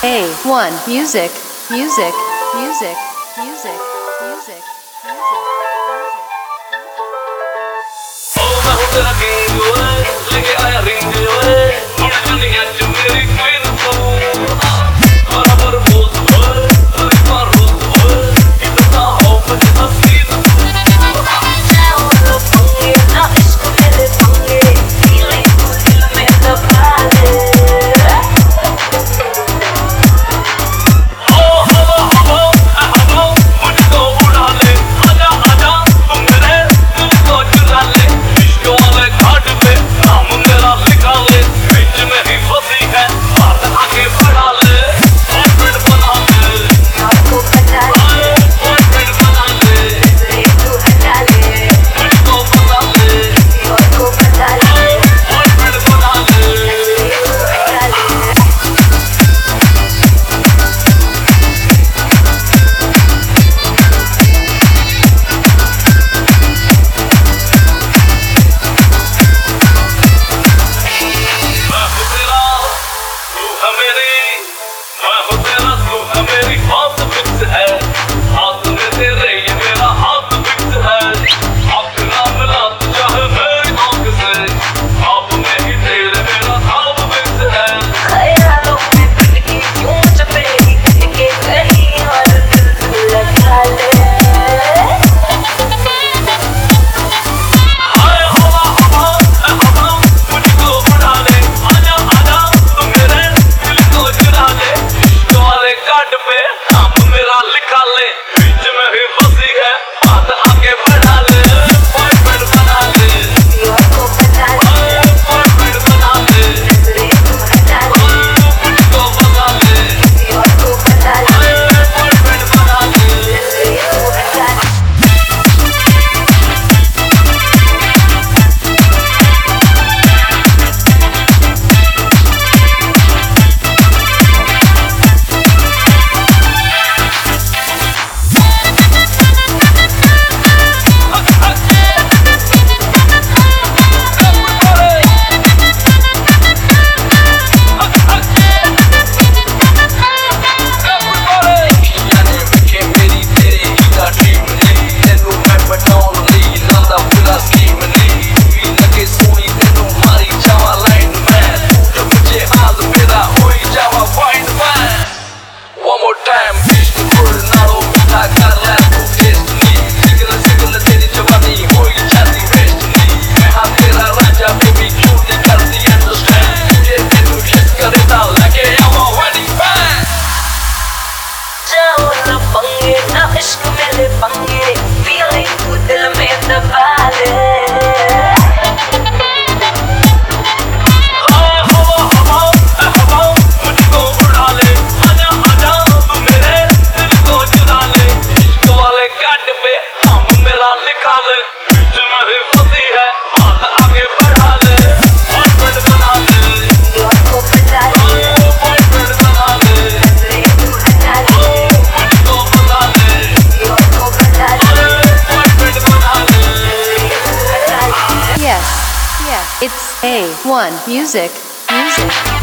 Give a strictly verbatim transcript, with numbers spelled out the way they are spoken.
A one music, music, music, music, music, music. Oh, मैं हूँ तेरा king ओए, लेके आया ring ओए, मुझे दुनिया च मेरी queen तू, हरा बरमोस ओए, रिश्ता रोज ओए, इतना हो मुझे हसीन तू. Now the funny, now इश्क मेरे पंगे, feeling दिल में दबाले. इश्क मेरे पंगे, feeling दिल में दबाले. It's A one music, music.